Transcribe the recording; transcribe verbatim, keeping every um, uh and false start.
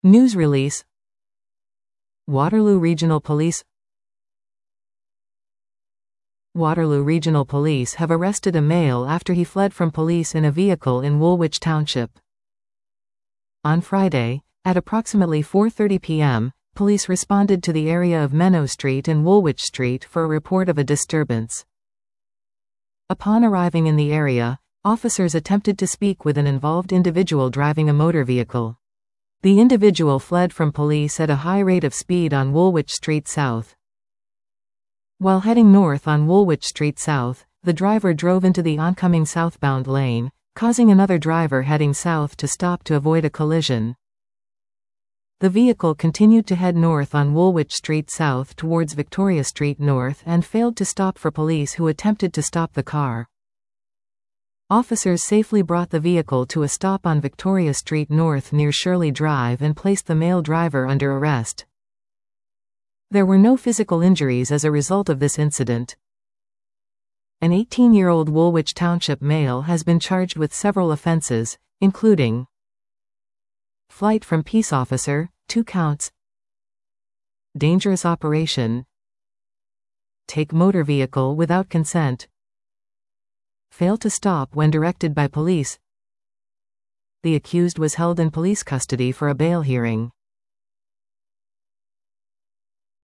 News release. Waterloo Regional Police. Waterloo Regional Police have arrested a male after he fled from police in a vehicle in Woolwich Township. On Friday, at approximately four thirty p m, police responded to the area of Menno Street and Woolwich Street for a report of a disturbance. Upon arriving in the area, officers attempted to speak with an involved individual driving a motor vehicle. The individual fled from police at a high rate of speed on Woolwich Street South. While heading north on Woolwich Street South, the driver drove into the oncoming southbound lane, causing another driver heading south to stop to avoid a collision. The vehicle continued to head north on Woolwich Street South towards Victoria Street North and failed to stop for police who attempted to stop the car. Officers safely brought the vehicle to a stop on Victoria Street North near Shirley Drive and placed the male driver under arrest. There were no physical injuries as a result of this incident. An eighteen-year-old Woolwich Township male has been charged with several offences, including flight from peace officer, two counts, dangerous operation, take motor vehicle without consent, fail to stop when directed by police. The accused was held in police custody for a bail hearing.